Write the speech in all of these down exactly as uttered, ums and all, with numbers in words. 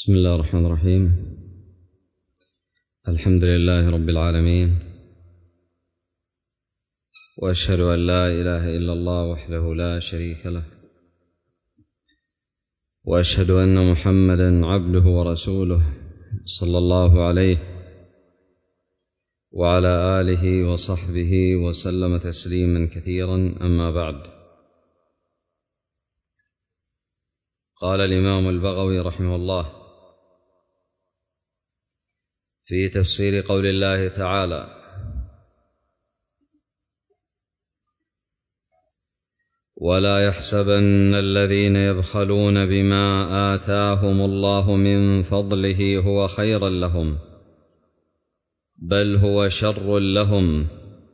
بسم الله الرحمن الرحيم. الحمد لله رب العالمين، وأشهد أن لا إله إلا الله وحده لا شريك له، وأشهد أن محمدا عبده ورسوله صلى الله عليه وعلى آله وصحبه وسلم تسليما كثيرا. أما بعد، قال الإمام البغوي رحمه الله في تفسير قول الله تعالى: ولا يحسبن الذين يبخلون بما آتاهم الله من فضله هو خيرا لهم، بل هو شر لهم،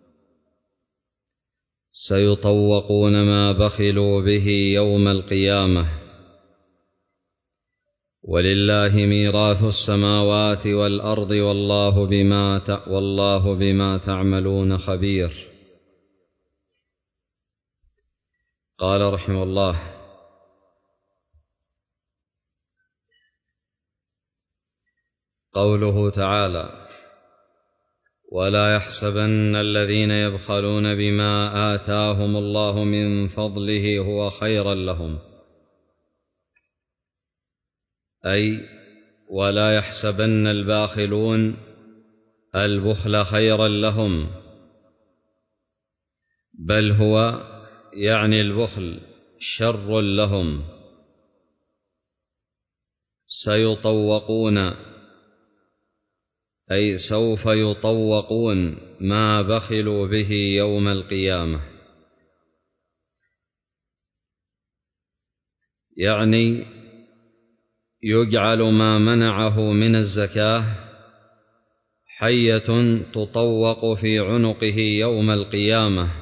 سيطوقون ما بخلوا به يوم القيامة، ولله ميراث السماوات والأرض والله بما والله بما تعملون خبير. قال رحمه الله: قوله تعالى: ولا يحسبن الذين يبخلون بما آتاهم الله من فضله هو خيرا لهم، أي ولا يحسبن الباخلون البخل خيرا لهم، بل هو يعني البخل شر لهم، سيطوقون أي سوف يطوقون ما بخلوا به يوم القيامة، يعني يجعل ما منعه من الزكاة حية تطوق في عنقه يوم القيامة،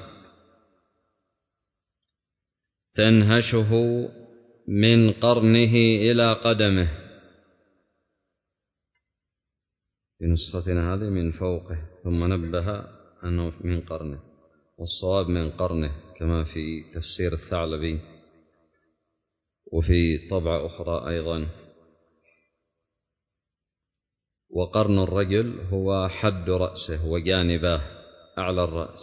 تنهشه من قرنه إلى قدمه. في نسختنا هذه من فوقه، ثم نبه أنه من قرنه، والصواب من قرنه كما في تفسير الثعلبي، وفي طبعة أخرى أيضا. وقرن الرجل هو حد رأسه وجانباه أعلى الرأس.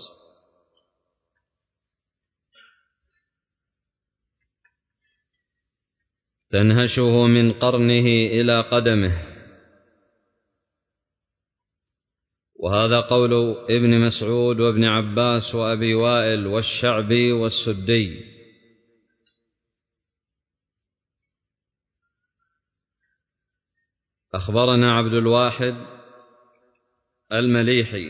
تنهشه من قرنه إلى قدمه. وهذا قول ابن مسعود وابن عباس وأبي وائل والشعبي والسدي. أخبرنا عبد الواحد المليحي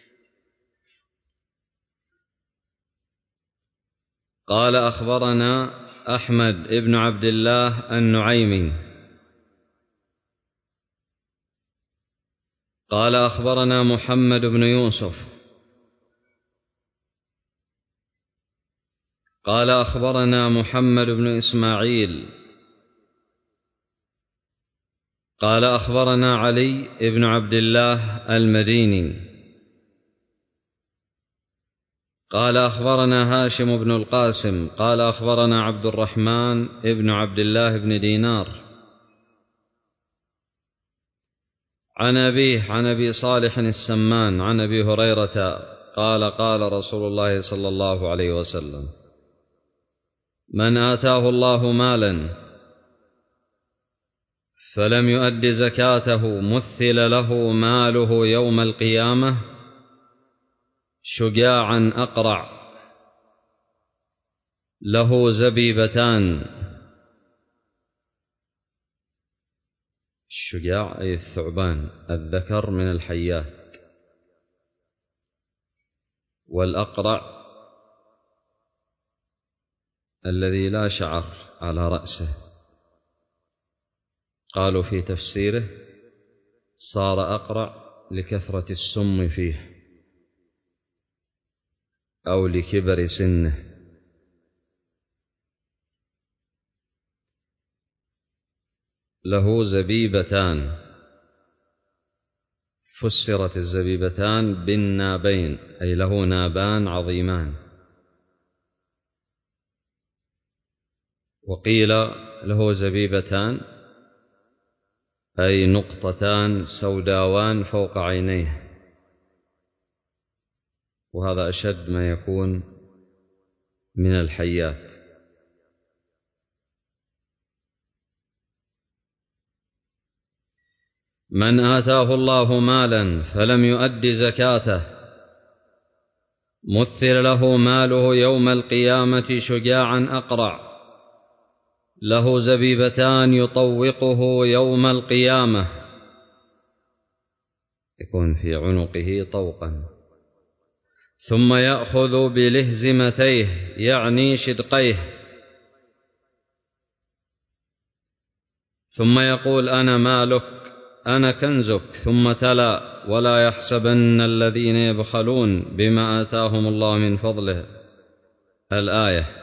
قال أخبرنا أحمد ابن عبد الله النعيمي قال أخبرنا محمد بن يوسف قال أخبرنا محمد بن إسماعيل قال أخبرنا علي بن عبد الله المديني قال أخبرنا هاشم بن القاسم قال أخبرنا عبد الرحمن بن عبد الله بن دينار عن أبيه عن أبي صالح السمان عن أبي هريرة قال قال رسول الله صلى الله عليه وسلم: من آتاه الله مالا فلم يؤد زكاته مثل له ماله يوم القيامة شجاعا أقرع له زبيبتان. الشجاع أي الثعبان الذكر من الحيات، والأقرع الذي لا شعر على رأسه. قالوا في تفسيره: صار أقرع لكثرة السم فيه أو لكبر سنه. له زبيبتان، فسرت الزبيبتان بالنابين، أي له نابان عظيمان. وقيل له زبيبتان أي نقطتان سوداوان فوق عينيه، وهذا أشد ما يكون من الحيات. من آتاه الله مالا فلم يؤد زكاته مثل له ماله يوم القيامة شجاعا أقرع له زبيبتان يطوقه يوم القيامة، يكون في عنقه طوقا، ثم يأخذ بلهزمتيه يعني شدقيه، ثم يقول أنا مالك أنا كنزك، ثم تلا ولا يحسبن الذين يبخلون بما آتاهم الله من فضله الآية.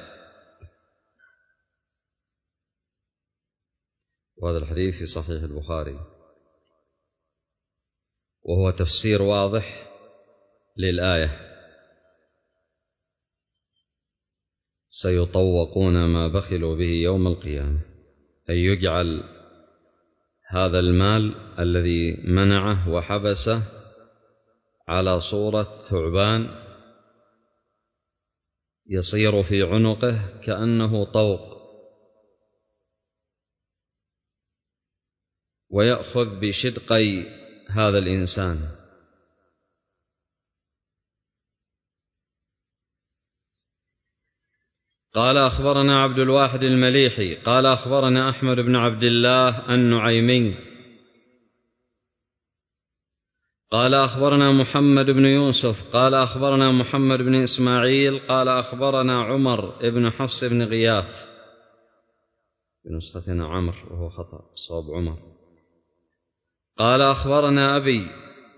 وهذا الحديث في صحيح البخاري، وهو تفسير واضح للآية: سيطوقون ما بخلوا به يوم القيامة، أي يجعل هذا المال الذي منعه وحبسه على صورة ثعبان يصير في عنقه كأنه طوق، ويأخذ بشدقي هذا الإنسان. قال أخبرنا عبد الواحد المليحي قال أخبرنا أحمد بن عبد الله النعيمي قال أخبرنا محمد بن يوسف قال أخبرنا محمد بن إسماعيل قال أخبرنا عمر بن حفص بن غياث، بنسختنا عمر وهو خطأ، صواب عمر. قال أخبرنا أبي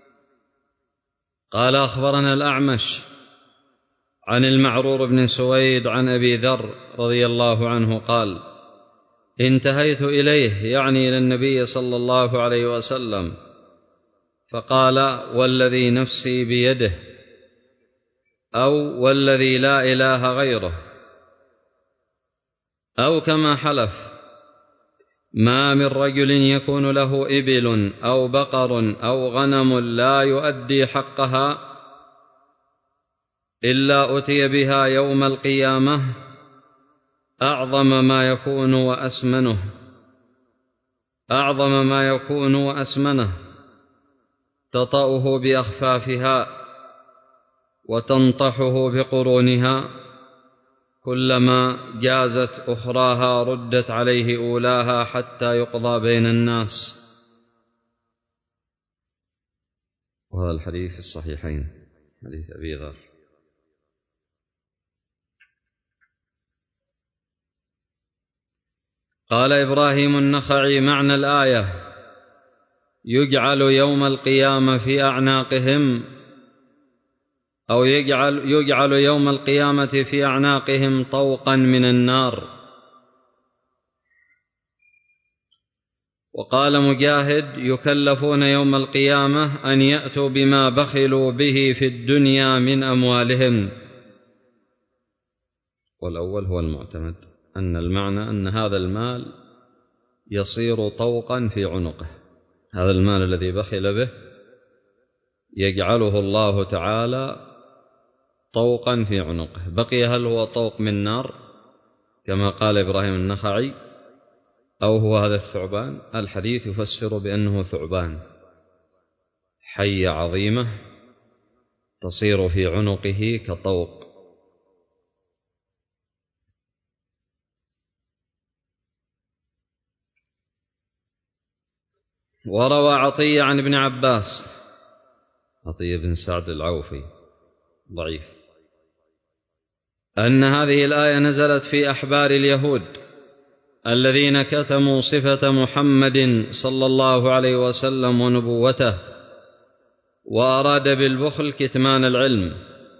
قال أخبرنا الأعمش عن المعرور بن سويد عن أبي ذر رضي الله عنه قال: انتهيت إليه يعني إلى النبي صلى الله عليه وسلم فقال: والذي نفسي بيده، أو والذي لا إله غيره، أو كما حلف: ما من رجل يكون له إبل أو بقر أو غنم لا يؤدي حقها إلا أتي بها يوم القيامة أعظم ما يكون وأسمنه أعظم ما يكون وأسمنه تطأه بأخفافها وتنطحه بقرونها، كلما جازت أخراها ردت عليه أولاها حتى يقضى بين الناس. وهذا الحديث في الصحيحين، حديث أبي ذر. قال إبراهيم النخعي: معنى الآية يجعل يوم القيامة في أعناقهم، أو يجعل, يجعل يوم القيامة في أعناقهم طوقا من النار. وقال مجاهد: يكلفون يوم القيامة أن يأتوا بما بخلوا به في الدنيا من أموالهم. والأول هو المعتمد، أن المعنى أن هذا المال يصير طوقا في عنقه، هذا المال الذي بخل به يجعله الله تعالى طوقا في عنقه. بقي هل هو طوق من نار كما قال إبراهيم النخعي أو هو هذا الثعبان؟ الحديث يفسر بأنه ثعبان، حية عظيمة تصير في عنقه كطوق. وروى عطية عن ابن عباس، عطية بن سعد العوفي ضعيف، أن هذه الآية نزلت في أحبار اليهود الذين كتموا صفة محمد صلى الله عليه وسلم ونبوته، وأراد بالبخل كتمان العلم.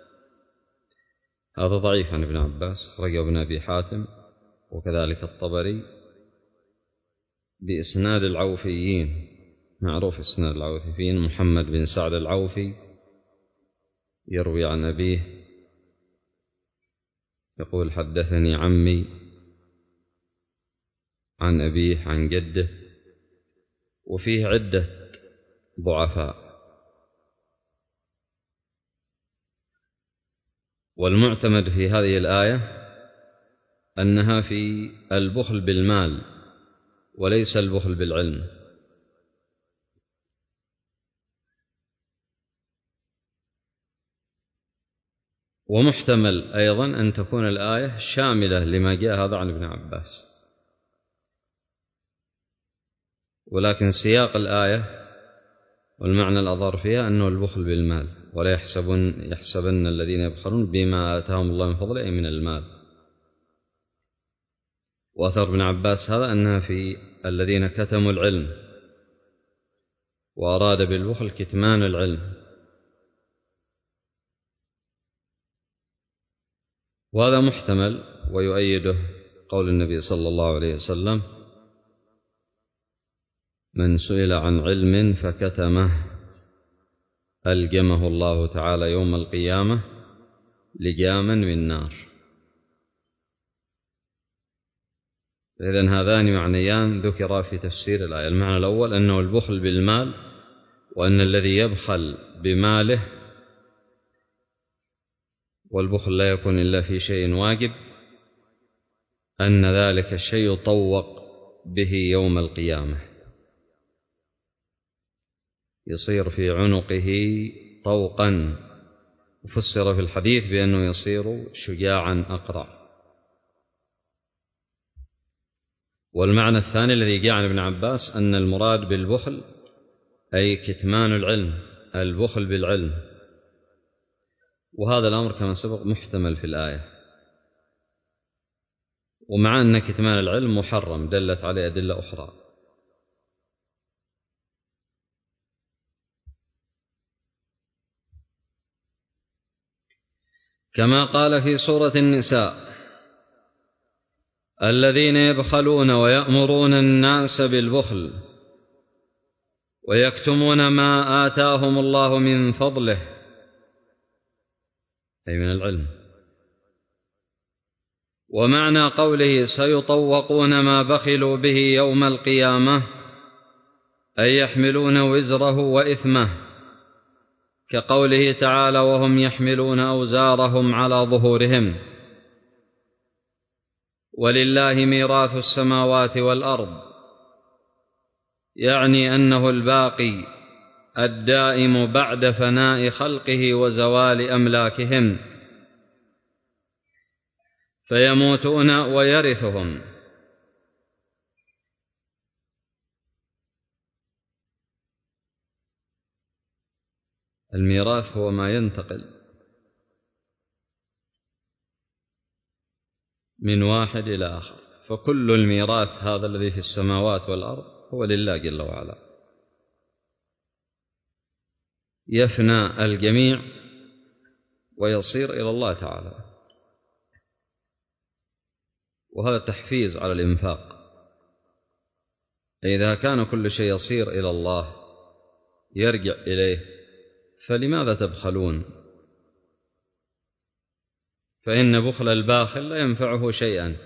هذا ضعيف عن ابن عباس، أخرجه ابن أبي حاتم وكذلك الطبري بإسناد العوفيين، معروف إسناد العوفيين، محمد بن سعد العوفي يروي عن أبيه يقول: حدثني عمي عن أبيه عن جده، وفيه عدة ضعفاء. والمعتمد في هذه الآية أنها في البخل بالمال وليس البخل بالعلم. ومحتمل أيضا أن تكون الآية شاملة لما جاء هذا عن ابن عباس، ولكن سياق الآية والمعنى الأظهر فيها أنه البخل بالمال، ولا يحسبن, يحسبن الذين يبخلون بما آتاهم الله من فضله أي من المال. وأثر ابن عباس هذا أنها في الذين كتموا العلم، وأراد بالبخل كتمان العلم. وهذا محتمل ويؤيده قول النبي صلى الله عليه وسلم: من سئل عن علم فكتمه ألجمه الله تعالى يوم القيامة لجاما من نار. إذن هذان معنيان ذكرا في تفسير الآية. المعنى الأول أنه البخل بالمال، وأن الذي يبخل بماله، والبخل لا يكون إلا في شيء واجب، أن ذلك الشيء يطوق به يوم القيامة، يصير في عنقه طوقا، وفسر في الحديث بأنه يصير شجاعا أقرع. والمعنى الثاني الذي جاء عن ابن عباس أن المراد بالبخل أي كتمان العلم، البخل بالعلم. وهذا الأمر كما سبق محتمل في الآية، ومع أن كتمان العلم محرم دلت عليه أدلة أخرى. كما قال في سورة النساء: الذين يبخلون ويأمرون الناس بالبخل ويكتمون ما آتاهم الله من فضله أي من العلم. ومعنى قوله سيطوقون ما بخلوا به يوم القيامة أي يحملون وزره وإثمه، كقوله تعالى: وهم يحملون أوزارهم على ظهورهم. ولله ميراث السماوات والأرض، يعني أنه الباقي الدائم بعد فناء خلقه وزوال أملاكهم، فيموتون ويرثهم. الميراث هو ما ينتقل من واحد إلى آخر، فكل الميراث هذا الذي في السماوات والأرض هو لله جل وعلا، يفنى الجميع ويصير إلى الله تعالى. وهذا تحفيز على الإنفاق. إذا كان كل شيء يصير إلى الله يرجع إليه، فلماذا تبخلون؟ فإن بخل الباخل لا ينفعه شيئا.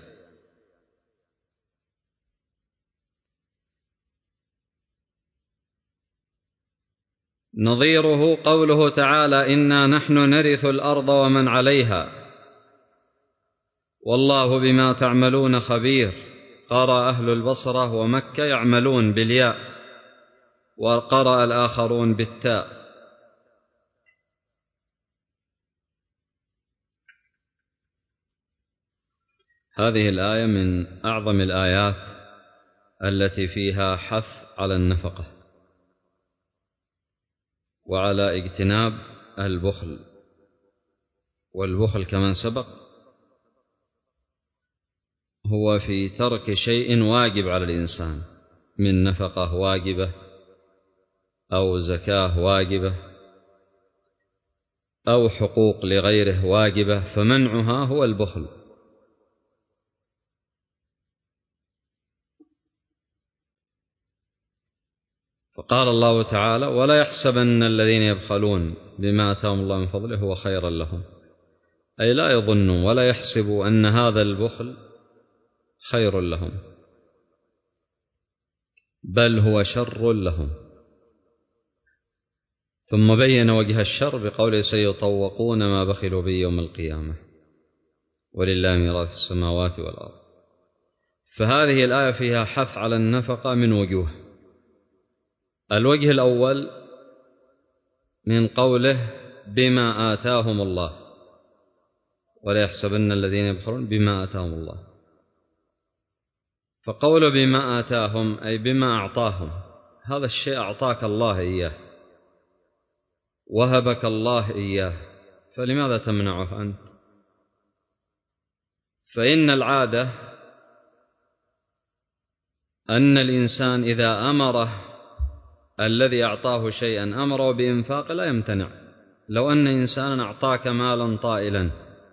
نظيره قوله تعالى: إنا نحن نرث الأرض ومن عليها والله بما تعملون خبير. قرأ أهل البصرة ومكة يعملون بالياء، وقرأ الآخرون بالتاء. هذه الآية من أعظم الآيات التي فيها حث على النفقة وعلى اجتناب البخل. والبخل كما سبق هو في ترك شيء واجب على الإنسان من نفقة واجبة أو زكاة واجبة أو حقوق لغيره واجبة، فمنعها هو البخل. فقال الله تعالى: ولا يحسبن الذين يبخلون بما آتاهم الله من فضله هو خيرا لهم، أي لا يظنوا ولا يحسبوا أن هذا البخل خير لهم. بل هو شر لهم. ثم بين وجه الشر بقوله سيطوقون ما بخلوا به يوم القيامة ولله ميراث السماوات والأرض. فهذه الآية فيها حث على النفقة من وجوه. الوجه الأول من قوله بما آتاهم الله، ولا يحسبن الذين يبخلون بما آتاهم الله. فقوله بما آتاهم أي بما أعطاهم، هذا الشيء أعطاك الله إياه، وهبك الله إياه، فلماذا تمنعه أنت؟ فإن العادة أن الإنسان إذا أمره الذي أعطاه شيئا أمره بإنفاق لا يمتنع. لو أن إنسانا أعطاك مالا طائلا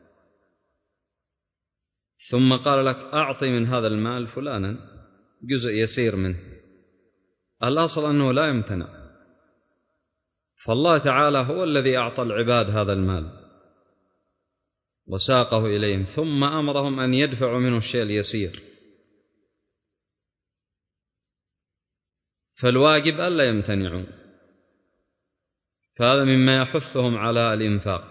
ثم قال لك أعطي من هذا المال فلانا جزء يسير منه، الأصل أنه لا يمتنع. فالله تعالى هو الذي أعطى العباد هذا المال وساقه إليهم، ثم أمرهم أن يدفعوا منه الشيء اليسير، فالواجب ألا يمتنعوا. فهذا مما يحثهم على الإنفاق.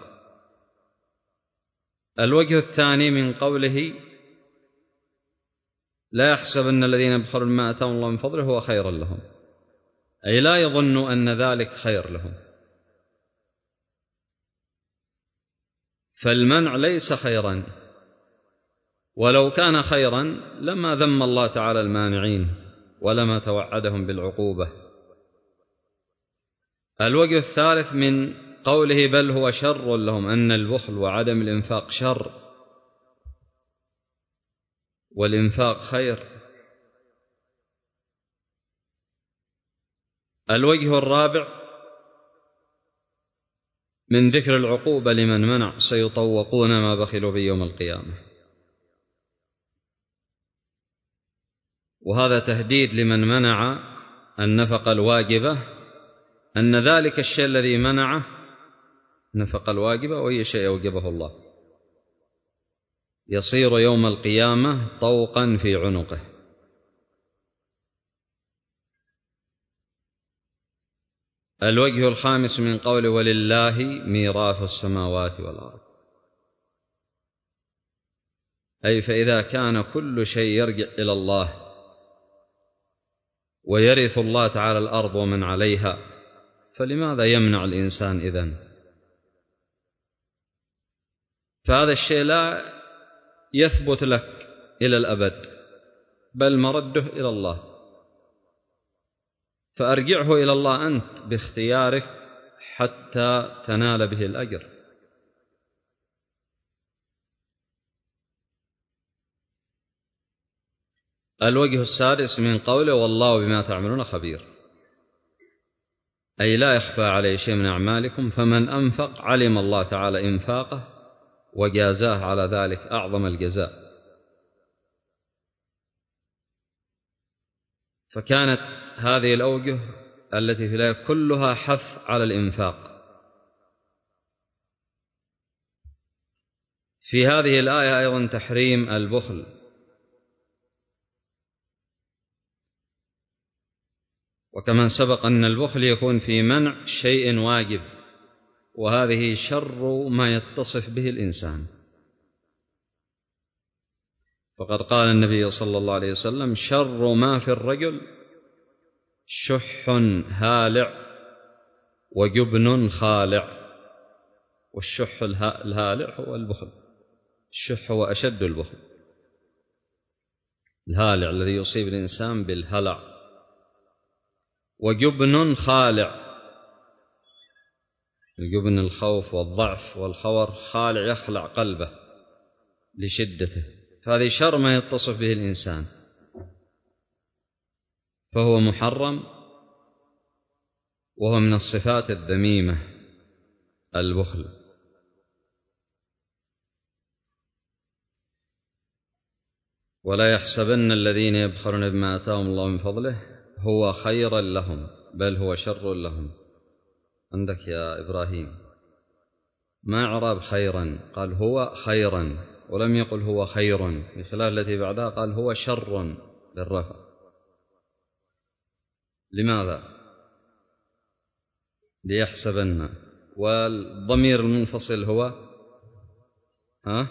الوجه الثاني من قوله لا يحسبن الذين يبخلون بما آتاهم الله من فضله هو خيرا لهم، أي لا يظنوا أن ذلك خير لهم. فالمنع ليس خيرا، ولو كان خيرا لما ذم الله تعالى المانعين ولما توعدهم بالعقوبة. الوجه الثالث من قوله بل هو شر لهم، أن البخل وعدم الإنفاق شر والإنفاق خير. الوجه الرابع من ذكر العقوبة لمن منع سيطوقون ما بخلوا به يوم القيامة، وهذا تهديد لمن منع النفقة الواجبة، أن ذلك الشيء الذي منعه نفقة الواجبة وهي شيء أوجبه الله يصير يوم القيامة طوقا في عنقه. الوجه الخامس من قول ولله ميراث السماوات والأرض، أي فإذا كان كل شيء يرجع إلى الله ويرث الله تعالى الأرض ومن عليها، فلماذا يمنع الإنسان إذن؟ فهذا الشيء لا يثبت لك إلى الأبد، بل مرده إلى الله، فأرجعه إلى الله أنت باختيارك حتى تنال به الأجر. الوجه السادس من قوله والله بما تعملون خبير، أي لا يخفى عليه شيء من أعمالكم، فمن أنفق علم الله تعالى إنفاقه وجازاه على ذلك أعظم الجزاء. فكانت هذه الأوجه التي في الآية كلها حث على الإنفاق. في هذه الآية أيضا تحريم البخل، وكما سبق أن البخل يكون في منع شيء واجب، وهذه شر ما يتصف به الإنسان. فقد قال النبي صلى الله عليه وسلم شر ما في الرجل شح هالع وجبن خالع. والشح الهالع هو البخل، الشح هو أشد البخل، الهالع الذي يصيب الإنسان بالهلع، وجبن خالع، الجبن الخوف والضعف والخور، خالع يخلع قلبه لشدته. فهذه شر ما يتصف به الإنسان، فهو محرم، وهو من الصفات الذميمة البخل. ولا يحسبن الذين يبخلون بما آتاهم الله من فضله هو خيرا لهم بل هو شر لهم. عندك يا إبراهيم ما إعراب خيرا؟ قال هو خيرا، ولم يقل هو خير. في خلال التي بعدها قال هو شر للرفع. لماذا؟ ليحسبن. والضمير المنفصل هو ها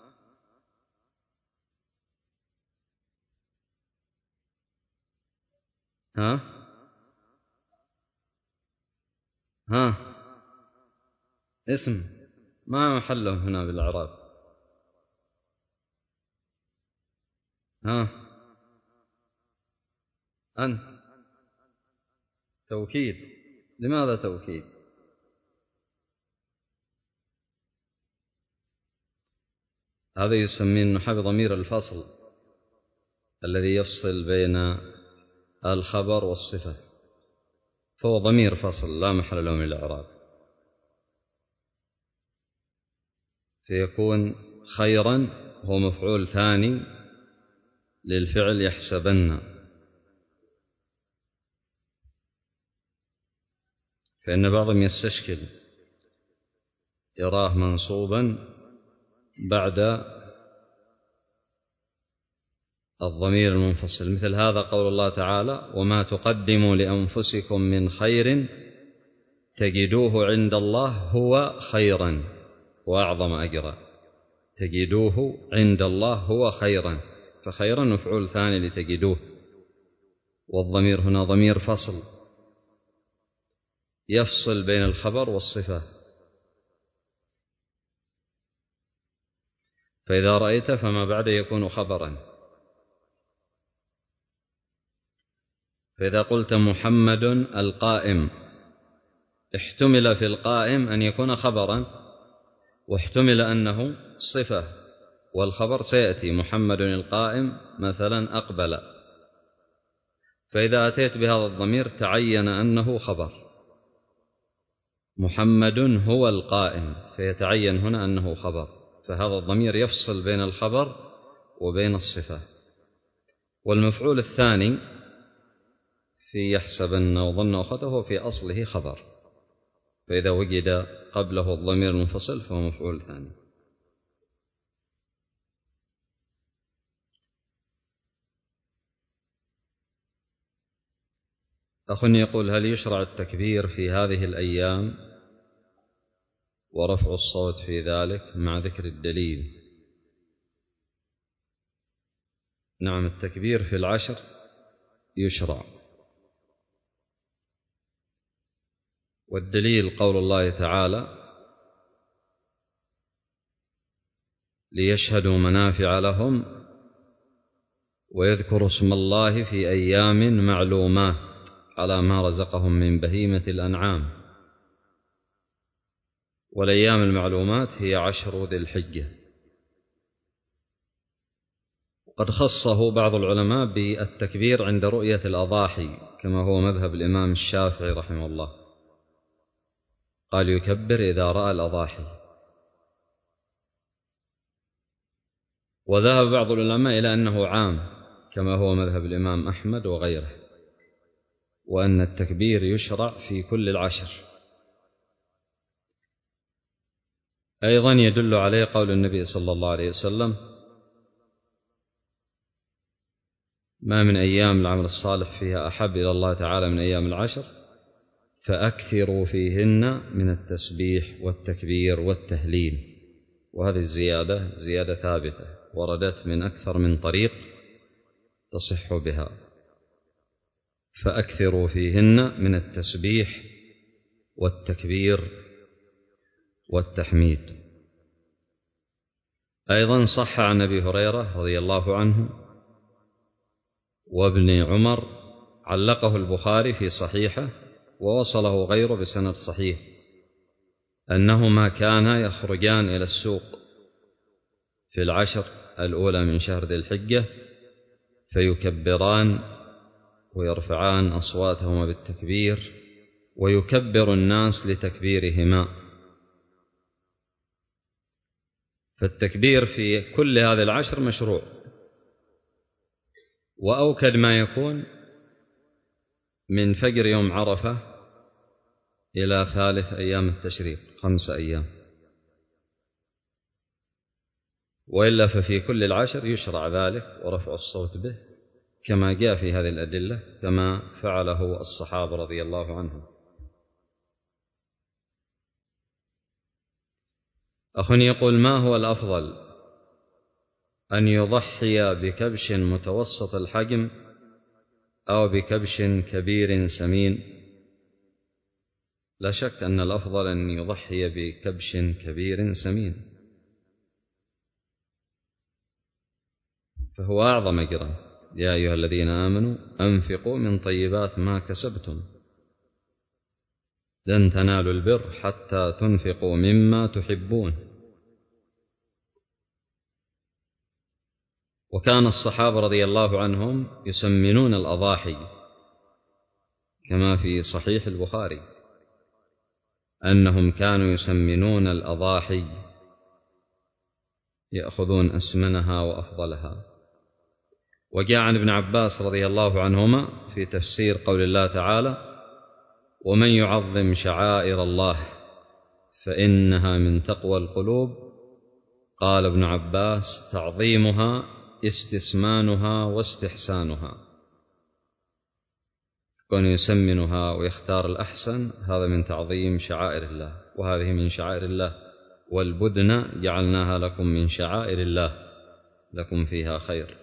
ها ها اسم ما محله هنا بالإعراب. ها أن توكيد. لماذا توكيد؟ هذا يسميه النحو ضمير الفصل الذي يفصل بين الخبر والصفة، فهو ضمير فصل لا محل له من الإعراب، فيكون خيرا هو مفعول ثاني للفعل يحسبن، فإن بعضهم يستشكل يراه منصوبا بعد الضمير المنفصل. مثل هذا قول الله تعالى: وما تقدموا لأنفسكم من خير تجدوه عند الله هو خيرا وأعظم أجرا. تجدوه عند الله هو خيرا، فخيرا مفعول ثاني لتجدوه، والضمير هنا ضمير فصل يفصل بين الخبر والصفة. فإذا رأيت فما بعد يكون خبرا. فإذا قلت محمد القائم، احتمل في القائم أن يكون خبرا، واحتمل أنه صفة، والخبر سيأتي محمد القائم مثلا أقبل، فإذا أتيت بهذا الضمير تعين أنه خبر. محمد هو القائم، فيتعين هنا أنه خبر، فهذا الضمير يفصل بين الخبر وبين الصفة. والمفعول الثاني في يحسبن وظن أخته في أصله خبر، فإذا وجد قبله الضمير المنفصل فهو مفعول ثاني. أخ يقول: هل يشرع التكبير في هذه الأيام ورفع الصوت في ذلك مع ذكر الدليل؟ نعم، التكبير في العشر يشرع، والدليل قول الله تعالى: ليشهدوا منافع لهم ويذكروا اسم الله في أيام معلومات على ما رزقهم من بهيمة الأنعام. والأيام المعلومات هي عشر ذي الحجة. وقد خصه بعض العلماء بالتكبير عند رؤية الأضاحي، كما هو مذهب الإمام الشافعي رحمه الله، قال يكبر إذا رأى الأضاحي. وذهب بعض العلماء إلى أنه عام، كما هو مذهب الإمام أحمد وغيره، وأن التكبير يشرع في كل العشر. أيضا يدل عليه قول النبي صلى الله عليه وسلم: ما من أيام العمل الصالح فيها أحب إلى الله تعالى من أيام العشر، فأكثروا فيهن من التسبيح والتكبير والتهليل. وهذه الزيادة زيادة ثابتة وردت من أكثر من طريق تصح بها. فأكثروا فيهن من التسبيح والتكبير والتحميد. أيضا صح عن أبي هريرة رضي الله عنه وابن عمر، علقه البخاري في صحيحه ووصله غيره بسند صحيح، أنهما كانا يخرجان إلى السوق في العشر الأولى من شهر ذي الحجة، فيكبران ويرفعان أصواتهما بالتكبير، ويكبر الناس لتكبيرهما. فالتكبير في كل هذه العشر مشروع، وأوكد ما يكون من فجر يوم عرفة إلى ثالث أيام التشريق، خمس أيام. وإلا ففي كل العشر يشرع ذلك ورفع الصوت به، كما جاء في هذه الأدلة كما فعله الصحابة رضي الله عنهم. أخ يقول: ما هو الأفضل، أن يضحي بكبش متوسط الحجم أو بكبش كبير سمين؟ لا شك أن الأفضل أن يضحي بكبش كبير سمين، فهو أعظم أجرا. يا أيها الذين آمنوا أنفقوا من طيبات ما كسبتم لن تنالوا البر حتى تنفقوا مما تحبون. وكان الصحابة رضي الله عنهم يسمنون الأضاحي كما في صحيح البخاري أنهم كانوا يسمنون الأضاحي، يأخذون أسمنها وأفضلها. وجاء عن ابن عباس رضي الله عنهما في تفسير قول الله تعالى: ومن يعظم شعائر الله فإنها من تقوى القلوب، قال ابن عباس: تعظيمها استسمانها واستحسانها. كون يسمنها ويختار الأحسن هذا من تعظيم شعائر الله، وهذه من شعائر الله. والبدن جعلناها لكم من شعائر الله لكم فيها خير.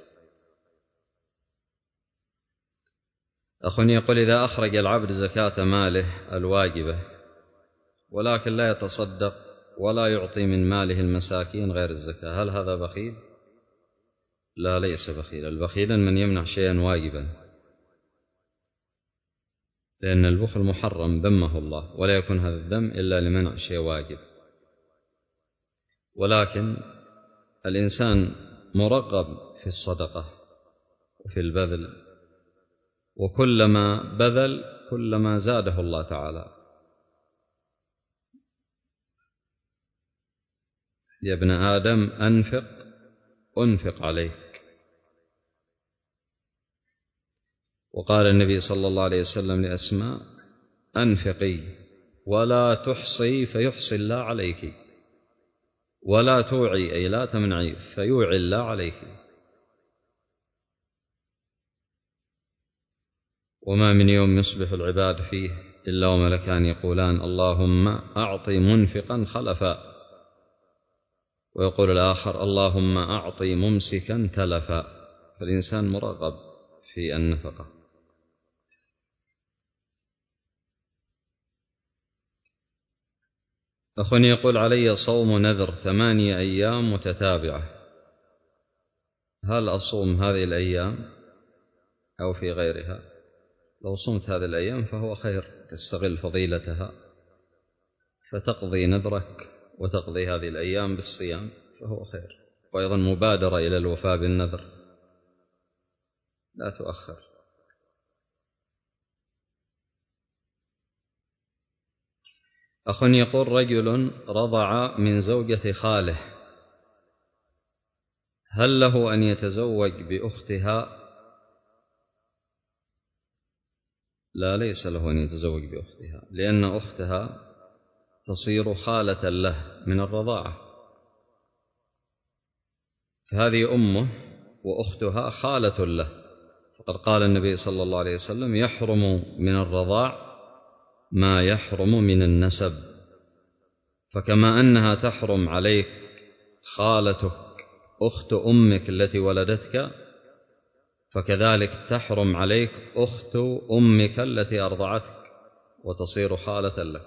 أخ يقول: إذا أخرج العبد زكاة ماله الواجبة ولكن لا يتصدق ولا يعطي من ماله المساكين غير الزكاة، هل هذا بخيل؟ لا، ليس بخيلا. البخيل من يمنع شيئا واجبا، لأن البخل محرم ذمه الله، ولا يكون هذا الذم إلا لمنع شيء واجب. ولكن الإنسان مرغب في الصدقة وفي البذل، وكلما بذل كلما زاده الله تعالى. يا ابن آدم أنفق أنفق عليك. وقال النبي صلى الله عليه وسلم لأسماء: أنفقي ولا تحصي فيحصي الله عليك، ولا توعي أي لا تمنعي فيوعي الله عليك. وما من يوم يصبح العباد فيه إلا وملكان يقولان: اللهم أعطي منفقا خلفا، ويقول الآخر: اللهم أعطي ممسكا تلفا. فالإنسان مرغب في النفقة. أخ يقول: علي صوم نذر ثمانية أيام متتابعة، هل أصوم هذه الأيام أو في غيرها؟ لو صمت هذه الأيام فهو خير، تستغل فضيلتها فتقضي نذرك وتقضي هذه الأيام بالصيام فهو خير. وأيضا مبادرة إلى الوفاء بالنذر، لا تؤخر. أخ يقول: رجل رضع من زوجة خاله، هل له أن يتزوج بأختها؟ لا، ليس له أن يتزوج بأختها، لأن أختها تصير خالة له من الرضاعة، فهذه أمه وأختها خالة له. فقد قال النبي صلى الله عليه وسلم: يحرم من الرضاع ما يحرم من النسب. فكما أنها تحرم عليك خالتك أخت أمك التي ولدتك، فكذلك تحرم عليك أخت أمك التي أرضعتك وتصير خالة لك.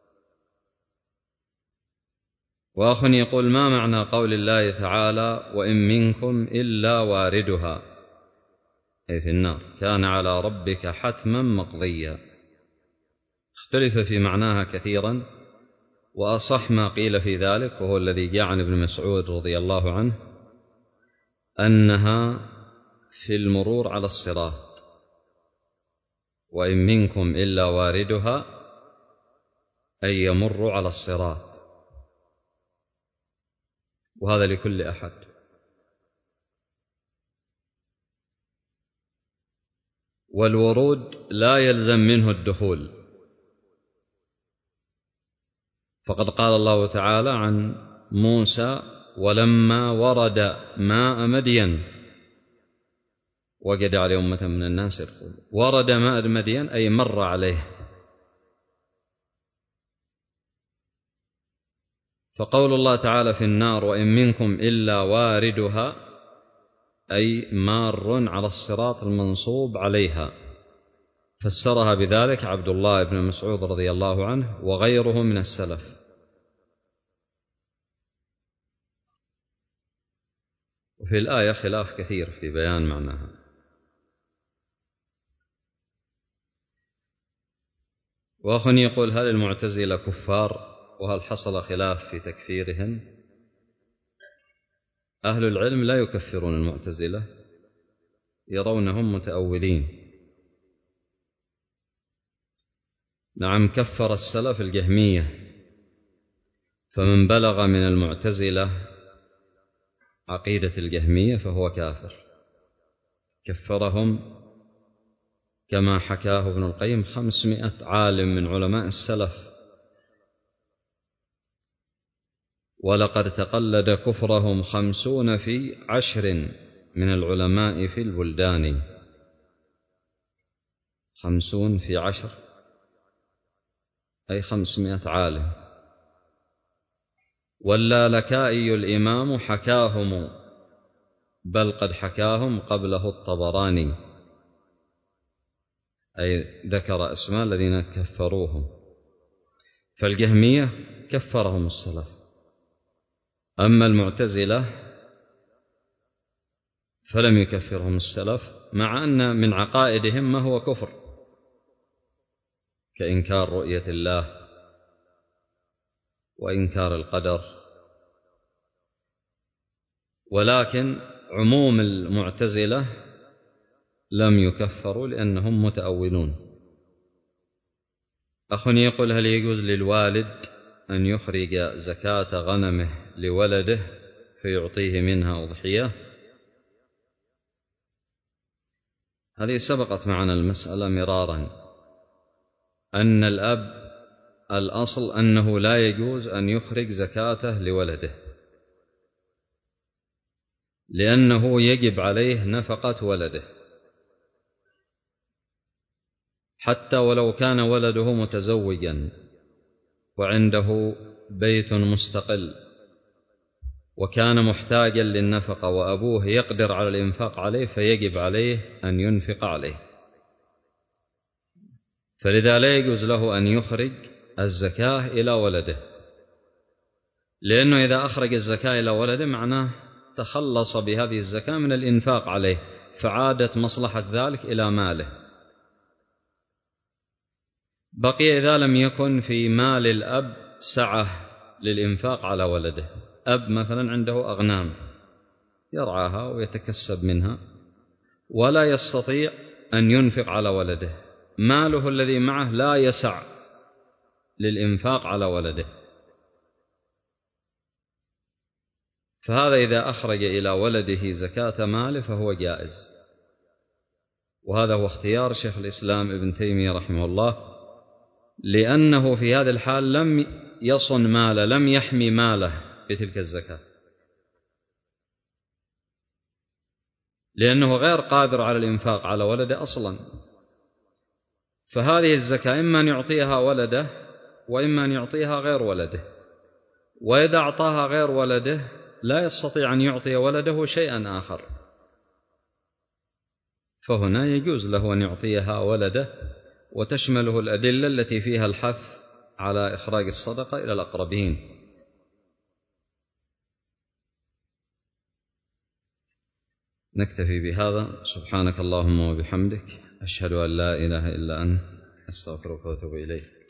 وأخ يقول: ما معنى قول الله تعالى: وإن منكم إلا واردها، أي في النار، كان على ربك حتما مقضيا؟ اختلف في معناها كثيرا، وأصح ما قيل في ذلك وهو الذي جاء عن ابن مسعود رضي الله عنه أنها في المرور على الصراط، وإن منكم إلا واردها أي يمر على الصراط، وهذا لكل أحد. والورود لا يلزم منه الدخول، فقد قال الله تعالى عن موسى: ولما ورد ماء مدين وجد عليه أمة من الناس يدخل. ورد ماء مدين أي مر عليه. فقول الله تعالى في النار وإن منكم إلا واردها أي مار على الصراط المنصوب عليها، فسرها بذلك عبد الله بن مسعود رضي الله عنه وغيره من السلف. وفي الآية خلاف كثير في بيان معناها. وأخ يقول هل المعتزلة كفار وهل حصل خلاف في تكفيرهم؟ أهل العلم لا يكفرون المعتزلة، يرونهم متأولين. نعم كفر السلف الجهمية، فمن بلغ من المعتزلة عقيدة الجهمية فهو كافر، كفرهم كما حكاه ابن القيم خمسمائة عالم من علماء السلف، ولقد تقلد كفرهم خمسون في عشر من العلماء في البلدان. خمسون في عشر أي خمسمائة عالم. واللالكائي الإمام حكاهم، بل قد حكاهم قبله الطبراني، أي ذكر أسماء الذين كفروهم. فالجهمية كفرهم السلف. أما المعتزلة فلم يكفرهم السلف، مع أن من عقائدهم ما هو كفر كإنكار رؤية الله وإنكار القدر، ولكن عموم المعتزلة لم يكفروا لأنهم متأولون. أخ يقول هل يجوز للوالد أن يخرج زكاة غنمه لولده فيعطيه منها أضحية؟ هذه سبقت معنا المسألة مرارا، أن الأب الأصل أنه لا يجوز أن يخرج زكاته لولده، لأنه يجب عليه نفقة ولده، حتى ولو كان ولده متزوجا وعنده بيت مستقل وكان محتاجا للنفقة وأبوه يقدر على الإنفاق عليه، فيجب عليه أن ينفق عليه. فلذا لا يجوز له أن يخرج الزكاة إلى ولده، لأنه إذا أخرج الزكاة إلى ولده معناه تخلص بهذه الزكاة من الإنفاق عليه، فعادت مصلحة ذلك إلى ماله. بقي إذا لم يكن في مال الأب سعة للإنفاق على ولده، أب مثلا عنده أغنام يرعاها ويتكسب منها ولا يستطيع أن ينفق على ولده، ماله الذي معه لا يسع للإنفاق على ولده، فهذا إذا أخرج إلى ولده زكاة ماله فهو جائز. وهذا هو اختيار شيخ الإسلام ابن تيمية رحمه الله، لأنه في هذا الحال لم يصن ماله، لم يحمي ماله بتلك الزكاة، لأنه غير قادر على الإنفاق على ولده أصلا. فهذه الزكاة إما أن يعطيها ولده وإما أن يعطيها غير ولده، وإذا أعطاها غير ولده لا يستطيع أن يعطي ولده شيئا آخر، فهنا يجوز له أن يعطيها ولده، وتشمله الأدلة التي فيها الحث على إخراج الصدقة إلى الأقربين. نكتفي بهذا. سبحانك اللهم وبحمدك، أشهد أن لا إله إلا أنت، أستغفرك وأتوب إليك.